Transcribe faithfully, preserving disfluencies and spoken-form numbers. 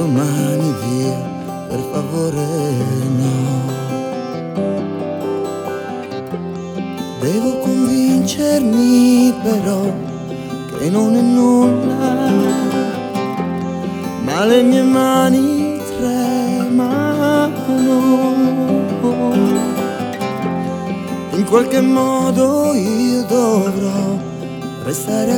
domani via, per favore no. Devo convincermi però che non è nulla, ma le mie mani tremano. In qualche modo io dovrò restare